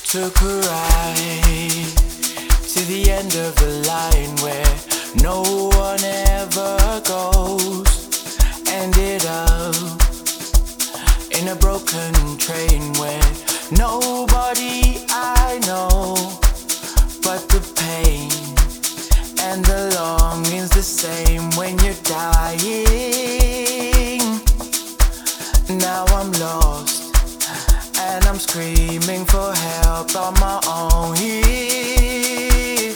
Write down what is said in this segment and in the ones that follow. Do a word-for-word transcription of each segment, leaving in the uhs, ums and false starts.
Took a ride to the end of the line where no one ever goes. Ended up in a broken train where nobody I know, but the pain and the longing's the same when you're dying. Now I'm lost and I'm screaming for help on my own here.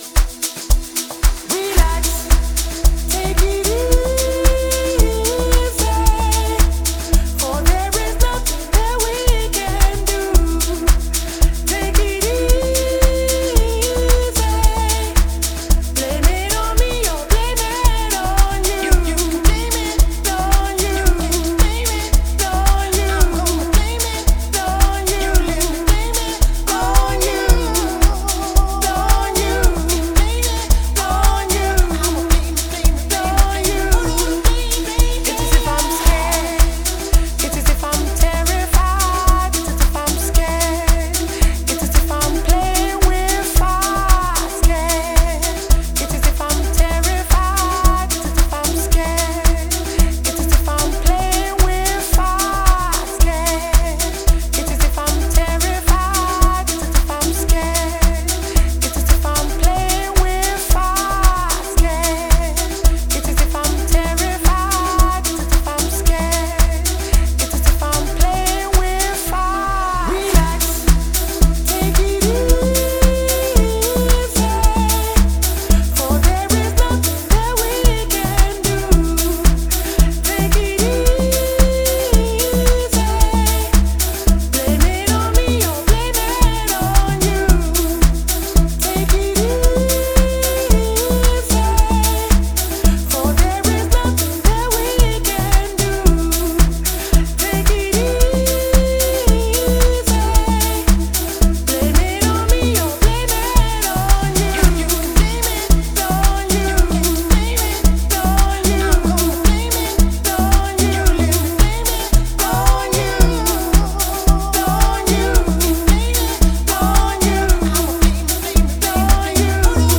Relax, take it easy, for there is nothing that we can do. Take it easy, blame it on me or blame it on you. You, you can blame it on you, blame it on you, blame it on you, blame it on you, on you, blame it on you, I'ma blame it, blame it, blame it on you. It's as if I'm scared, it's as if I'm terrified, it's as if I'm scared, it's as if I'm playing with fire, scared, it's as if I'm terrified, it's as if I'm scared, it's as if I'm playing with fire, scared, it's as if I'm terrified, it's as if I'm scared, it's as if I'm playing with fire, scared, it's as if I'm terrified, it's as if I'm scared, it's as if I'm playing with fire. Relax, take it easy, for there is nothing that we can do. Take it easy, blame it on me or blame it on you. Take it easy, for there is nothing that we can do. Take it easy, blame it on me or blame it on you. You can blame it on you, blame it on you, blame it on you, blame it on you, on you, blame it on you, I'ma blame it, blame it on you,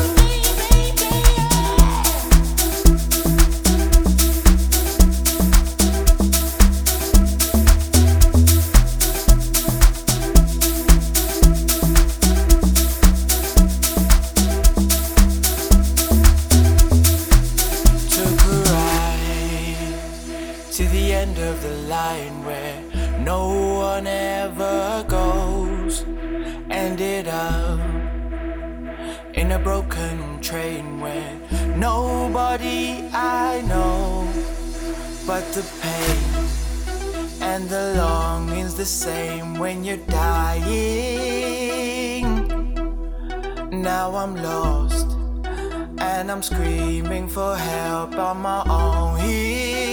Took a ride to the end of the line where no one ever goes. Ended up in a broken train where nobody I know, but the pain and the longing's the same when you're dying. Now I'm lost and I'm screaming for help on my own here.